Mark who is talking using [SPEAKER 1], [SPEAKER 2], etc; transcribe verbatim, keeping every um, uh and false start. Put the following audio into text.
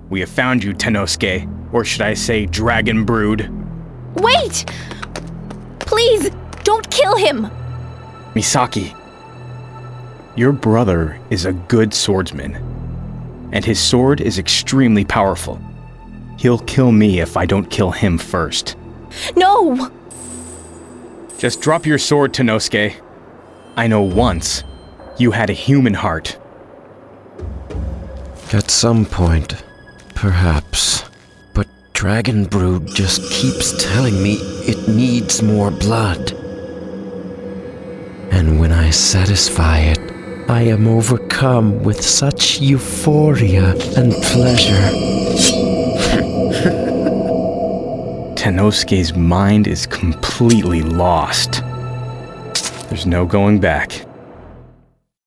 [SPEAKER 1] We have found you, Tenosuke. Or should I say, Dragon Brood.
[SPEAKER 2] Wait! Please, don't kill him!
[SPEAKER 1] Misaki, your brother is a good swordsman, and his sword is extremely powerful. He'll kill me if I don't kill him first.
[SPEAKER 2] No!
[SPEAKER 1] Just drop your sword, Tenosuke. I know once you had a human heart.
[SPEAKER 3] At some point, perhaps. But Dragon Brood just keeps telling me it needs more blood. And when I satisfy it, I am overcome with such euphoria and pleasure.
[SPEAKER 1] Tenosuke's mind is completely lost. There's no going back.